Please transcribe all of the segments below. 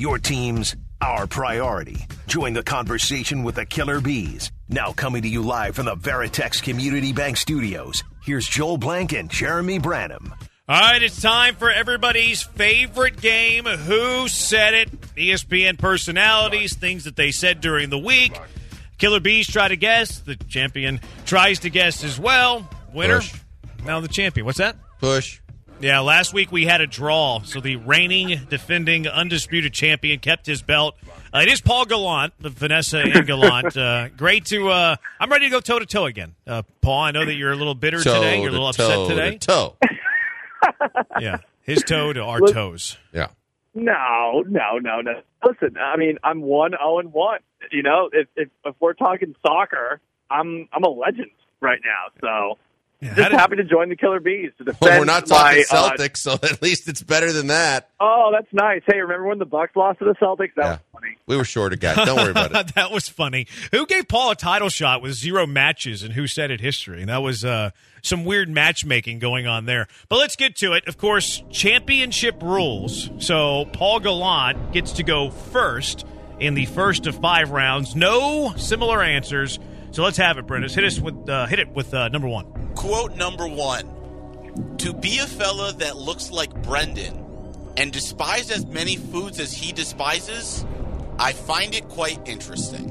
Your team's our priority. Join the conversation with the Killer Bees. Now coming to you live from the Veritex Community Bank Studios. Here's Joel Blank and Jeremy Branham. All right, it's time for everybody's favorite game, Who Said It? ESPN personalities, things that they said during the week. Killer Bees try to guess. The champion tries to guess as well. Winner, Push. Now the champion. What's that? Push. Yeah, last week we had a draw, so the reigning, defending, undisputed champion kept his belt. It is Paul Gallant, the Vanessa and Gallant. Great to I'm ready to go toe-to-toe again. Paul, I know that you're a little bitter today. You're a little upset today. Toe. Yeah, his toe to our toes. Yeah. No. Listen, I mean, I'm 1-0-1. You know, if we're talking soccer, I'm a legend right now. So just happy to join the Killer Bees to defend. Well, we're not talking Celtics, so at least it's better than that. Oh, that's nice. Hey, remember when the Bucks lost to the Celtics? That was funny. We were short a guy. Don't worry about it. That was funny. Who gave Paul a title shot with 0 matches in Who Said It history? And that was some weird matchmaking going on there. But let's get to it. Of course, championship rules. So Paul Gallant gets to go first in the first of 5 rounds. No similar answers. So let's have it, Brendan. Hit it with number 1. Quote number 1. To be a fella that looks like Brendan and despise as many foods as he despises, I find it quite interesting.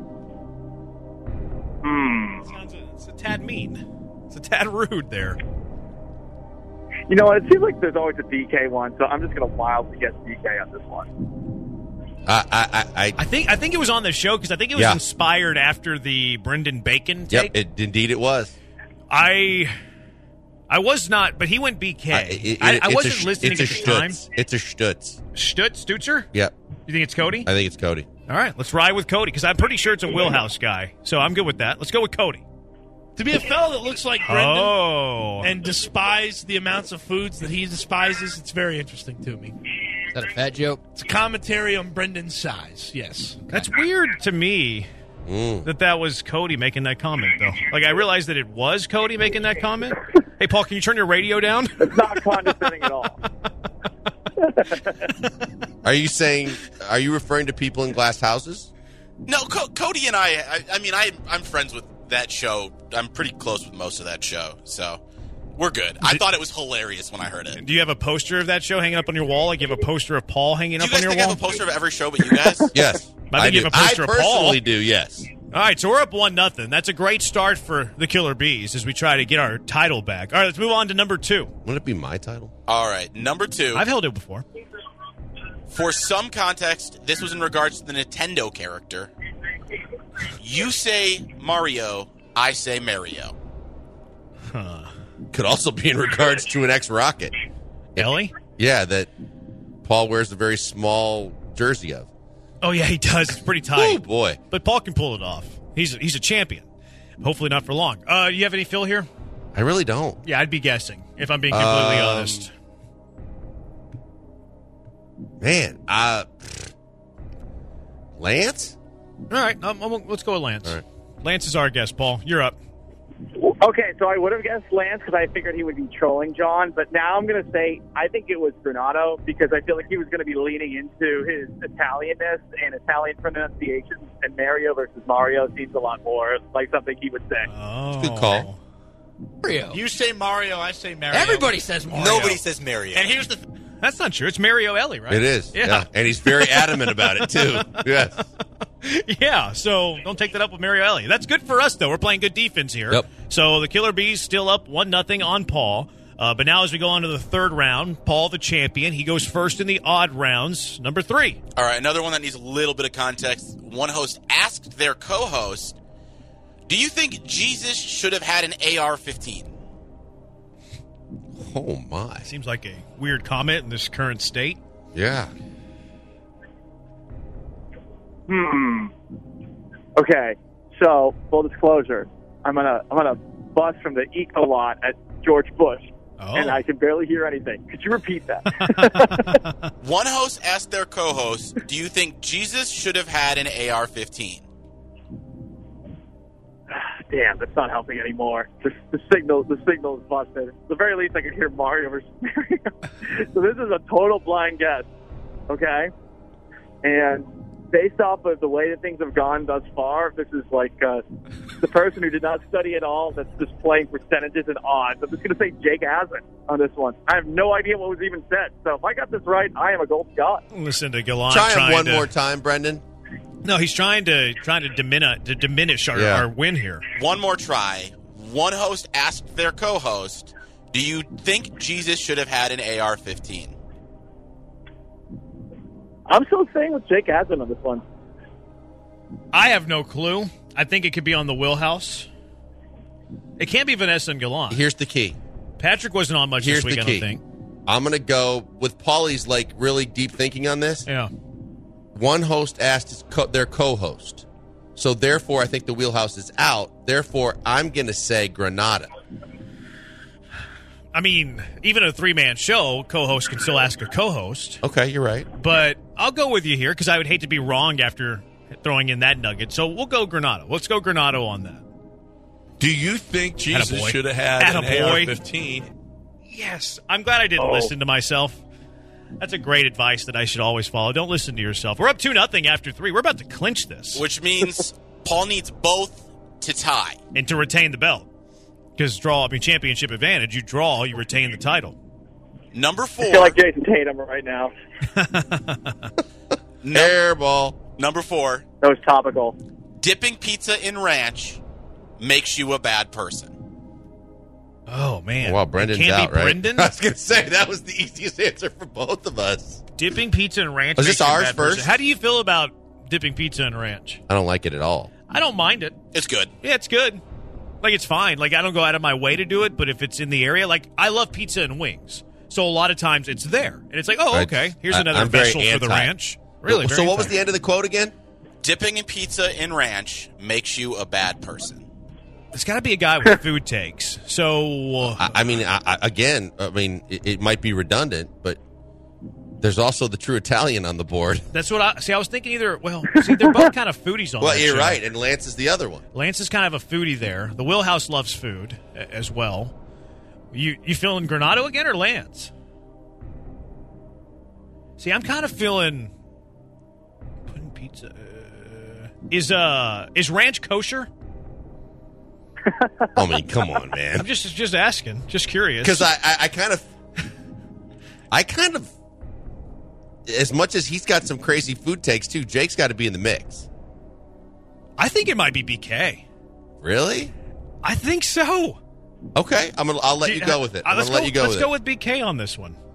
It's a tad mean. It's a tad rude there. You know what? It seems like there's always a DK one, so I'm just going to wildly guess DK on this one. I think it was on the show because I think it was inspired after the Brendan Bacon take. Yep, indeed it was. I was not, but he went BK. I wasn't listening at the time. It's a Stutz. Stutzer? Yep. You think it's Cody? I think it's Cody. All right, let's ride with Cody because I'm pretty sure it's a Wheelhouse guy. So I'm good with that. Let's go with Cody. To be a fellow that looks like Brendan and despise the amounts of foods that he despises, it's very interesting to me. Is that a fat joke? It's a commentary on Brendan's size, yes. That's weird to me that was Cody making that comment, though. Like, I realized that it was Cody making that comment. Hey, Paul, can you turn your radio down? It's not condescending at all. Are you referring to people in glass houses? No, Cody and I'm friends with that show. I'm pretty close with most of that show, so we're good. I thought it was hilarious when I heard it. Do you have a poster of that show hanging up on your wall? Like you have a poster of Paul hanging up on your wall? Do you guys think I have a poster of every show but you guys? Yes. I think you have a poster of Paul. I personally do, yes. All right, so we're up 1-0. That's a great start for the Killer Bees as we try to get our title back. All right, let's move on to number 2. Wouldn't it be my title? All right, number 2. I've held it before. For some context, this was in regards to the Nintendo character. You say Mario, I say Mario. Could also be in regards to an ex-Rocket. Ellie? Yeah, that Paul wears a very small jersey of. Oh, yeah, he does. It's pretty tight. Oh, boy. But Paul can pull it off. He's a champion. Hopefully not for long. You have any Phil here? I really don't. Yeah, I'd be guessing, if I'm being completely honest. Man, Lance? All right, let's go with Lance. All right. Lance is our guest, Paul. You're up. Okay, so I would have guessed Lance because I figured he would be trolling John, but now I'm going to say I think it was Granato because I feel like he was going to be leaning into his Italianness and Italian pronunciation, and Mario versus Mario seems a lot more like something he would say. Oh. Good call. Mario. You say Mario, I say Mario. Everybody says Mario. Nobody says Mario. And here's the That's not true. It's Mario Ellie, right? It is. Yeah. And he's very adamant about it, too. Yes. Yeah, so don't take that up with Mario Ellie. That's good for us, though. We're playing good defense here. Yep. So the Killer Bees still up 1-0 on Paul. But now as we go on to the third round, Paul the champion, he goes first in the odd rounds, number 3. All right, another one that needs a little bit of context. One host asked their co-host, do you think Jesus should have had an AR-15? Oh, my. Seems like a weird comment in this current state. Yeah. Okay, so full disclosure, I'm gonna bust from the eco lot at George Bush, and I can barely hear anything. Could you repeat that? One host asked their co-host, "Do you think Jesus should have had an AR-15?" Damn, that's not helping anymore. The signal is busted. At the very least, I could hear Mario versus Mario. So this is a total blind guess. Okay, And based off of the way that things have gone thus far, this is like the person who did not study at all that's just playing percentages and odds. I'm just going to say Jake hasn't on this one. I have no idea what was even said. So if I got this right, I am a gold god. Listen to Gallant. Try him one more time, Brendan. No, he's trying to diminish our win here. One more try. One host asked their co-host, do you think Jesus should have had an AR-15? I'm still staying with Jake Hassan on this one. I have no clue. I think it could be on the Wheelhouse. It can't be Vanessa and Gallant. Here's the key. Patrick wasn't on much this week, I don't think. I'm going to go with Paulie's really deep thinking on this. Yeah. One host asked their co-host. So, therefore, I think the Wheelhouse is out. Therefore, I'm going to say Granada. I mean, even a three-man show, co-host can still ask a co-host. Okay, you're right. But I'll go with you here because I would hate to be wrong after throwing in that nugget. So we'll go Granado. Let's go Granado on that. Do you think Jesus should have had an AR-15? Yes. I'm glad I didn't listen to myself. That's a great advice that I should always follow. Don't listen to yourself. We're up 2-0 after 3. We're about to clinch this. Which means Paul needs both to tie. And to retain the belt. Because championship advantage. You draw, you retain the title. Number 4. I feel like Jason Tatum right now. Airball. Number 4. That was topical. Dipping pizza in ranch makes you a bad person. Oh, man. Wow, Brendan's out, right? Brendan? I was going to say, that was the easiest answer for both of us. Dipping pizza in ranch. Was this ours first? How do you feel about dipping pizza in ranch? I don't like it at all. I don't mind it. It's good. Yeah, it's good. It's fine. I don't go out of my way to do it, but if it's in the area, I love pizza and wings. So a lot of times it's there. And it's okay, here's another vessel for the ranch. Really? So what was the end of the quote again? Dipping in pizza in ranch makes you a bad person. It's got to be a guy with food takes. So, it might be redundant, but there's also the true Italian on the board. That's what I was thinking either. Well, they're both kind of foodies on that you're show. right, and Lance is the other one. Lance is kind of a foodie there. The Wheelhouse loves food as well. You feeling Granado again or Lance? See, I'm kind of feeling putting pizza. Is ranch kosher? I mean, come on, man. I'm just asking, just curious. Because I kind of, as much as he's got some crazy food takes too, Jake's got to be in the mix. I think it might be BK. Really? I think so. Okay, I'll let you go with it. Let's go with BK on this one.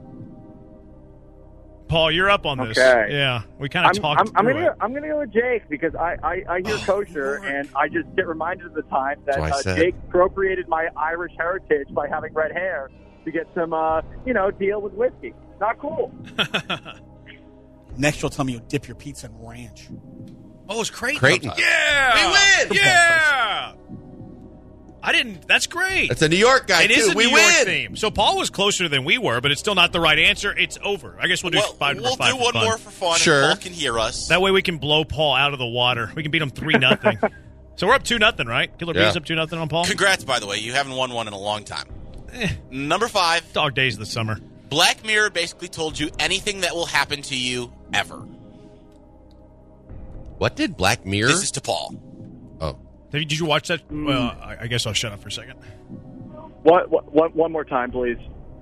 Paul, you're up on this. Okay. Yeah, we kind of talked I'm through it. gonna go with Jake because I hear kosher and I just get reminded of the time that Jake appropriated my Irish heritage by having red hair to get some deal with whiskey. Not cool. Next, you'll tell me you dip your pizza in ranch. Oh, it's Creighton. Yeah, we win. Yeah. I didn't. That's great. It's a New York guy, too. It is a New York win. theme. So Paul was closer than we were, but it's still not the right answer. It's over. I guess we'll do five We'll do one more for fun, sure. and Paul can hear us. That way we can blow Paul out of the water. We can beat him 3-0. So we're up 2-0, right? Killer Bees up 2-0 on Paul? Congrats, by the way. You haven't won one in a long time. Number 5. Dog days this summer. Black Mirror basically told you anything that will happen to you ever. What did Black Mirror? This is to Paul. Oh. Did you watch that? Well, I guess I'll shut up for a second. One more time, please.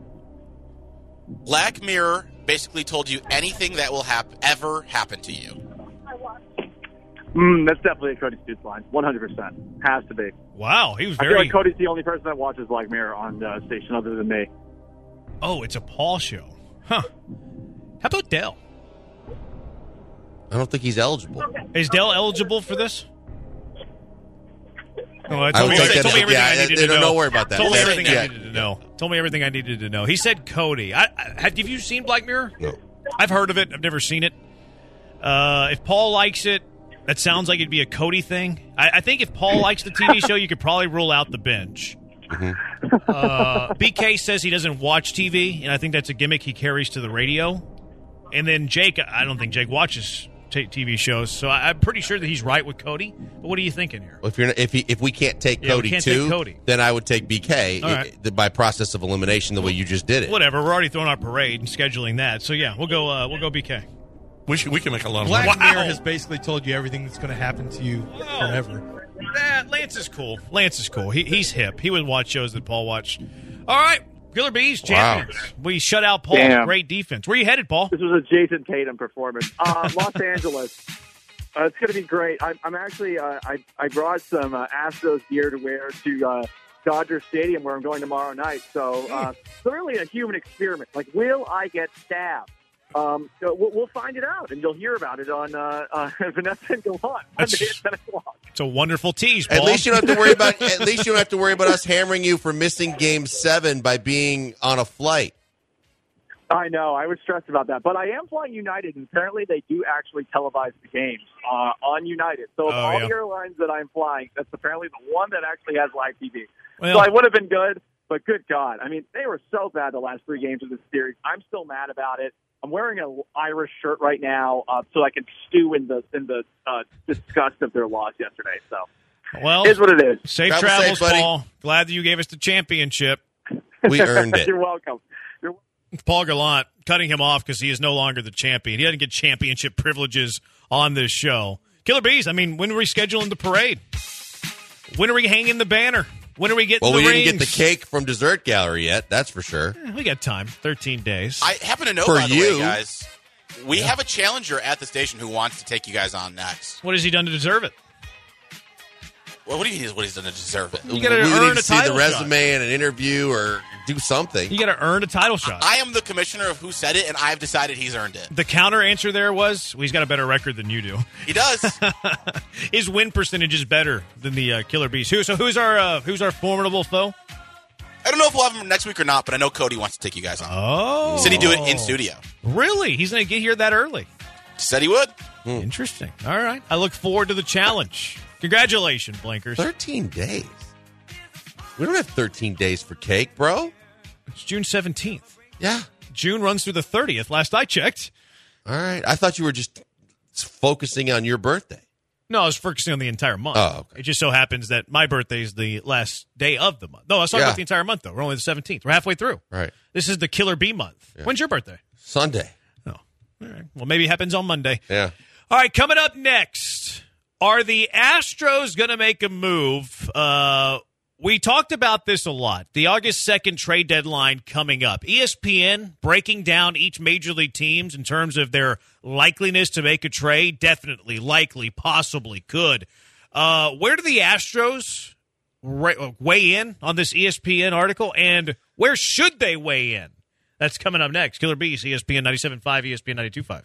Black Mirror basically told you anything that will ever happen to you. That's definitely a Cody Stutes line. 100%. Has to be. Wow, he was I feel like Cody's the only person that watches Black Mirror on the station other than me. Oh, it's a Paul show. Huh. How about Dell? I don't think he's eligible. Is Dell eligible for this? Oh, told me everything I needed to know. Don't worry about that. Told me everything I needed to know. Told me everything I needed to know. He said Cody. Have you seen Black Mirror? No. I've heard of it. I've never seen it. If Paul likes it, that sounds like it'd be a Cody thing. I think if Paul likes the TV show, you could probably rule out the binge. Mm-hmm. BK says he doesn't watch TV, and I think that's a gimmick he carries to the radio. And then Jake, I don't think Jake watches TV shows, so I'm pretty sure that he's right with Cody. But what are you thinking here? Well, if we can't take Cody too, then I would take BK by process of elimination, the way you just did it. Whatever. We're already throwing our parade and scheduling that. So yeah, we'll go BK. We can make a lot of Black money. Mirror has basically told you everything that's going to happen to you forever. Lance is cool. He's hip. He would watch shows that Paul watched. All right. Killer Bees, champions. Wow. We shut out Paul. Damn. Great defense. Where are you headed, Paul? This was a Jason Tatum performance. Los Angeles. It's going to be great. I'm actually, I brought some Astros gear to wear to Dodger Stadium where I'm going tomorrow night. So clearly a human experiment. Like, will I get stabbed? We'll find it out, and you'll hear about it on Vanessa and Gallant Monday at 10 o'clock. It's a wonderful tease, Paul. At least you don't have to worry about. At least you don't have to worry about us hammering you for missing Game 7 by being on a flight. I know. I was stressed about that, but I am flying United, and apparently they do actually televise the games on United. So of all the airlines that I'm flying, that's apparently the one that actually has live TV. Well, so I would have been good, but good God, I mean, they were so bad the last 3 games of this series. I'm still mad about it. I'm wearing an Irish shirt right now, so I can stew in the disgust of their loss yesterday. So, well, here's what it is. Safe travels, Paul. Glad that you gave us the championship. We earned it. You're welcome. Paul Gallant, cutting him off because he is no longer the champion. He doesn't get championship privileges on this show. Killer Bees, I mean, when are we scheduling the parade? When are we hanging the banner? When are we getting the rings? Well, we didn't get the cake from Dessert Gallery yet, that's for sure. We got time, 13 days. I happen to know, for by the you. way, guys, we have a challenger at the station who wants to take you guys on next. What has he done to deserve it? Well, what do you mean what he's done to deserve it? You got to earn a title see the resume shot. and an interview or do something. You got to earn a title shot. I am the commissioner of who said it, and I've decided he's earned it. The counter answer there was, well, he's got a better record than you do. He does. His win percentage is better than the Killer Bees. Who's our formidable foe? I don't know if we'll have him next week or not, but I know Cody wants to take you guys on. Oh. He said he'd do it in studio. Really? He's going to get here that early? Said he would. Interesting. All right. I look forward to the challenge. Congratulations, Blinkers. 13 days. We don't have 13 days for cake, bro. It's June 17th. Yeah. June runs through the 30th, last I checked. All right. I thought you were just focusing on your birthday. No, I was focusing on the entire month. Oh, okay. It just so happens that my birthday is the last day of the month. No, I was talking about the entire month, though. We're only the 17th. We're halfway through. Right. This is the Killer Bee month. Yeah. When's your birthday? Sunday. Oh, all right. Well, maybe it happens on Monday. Yeah. All right, coming up next, are the Astros going to make a move? We talked about this a lot. The August 2nd trade deadline coming up. ESPN breaking down each major league teams in terms of their likeliness to make a trade. Definitely, likely, possibly, could. Where do the Astros weigh in on this ESPN article, and where should they weigh in? That's coming up next. Killer Bees, ESPN 97.5, ESPN 92.5.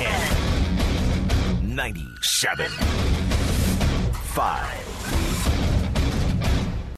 ESPN 97.5.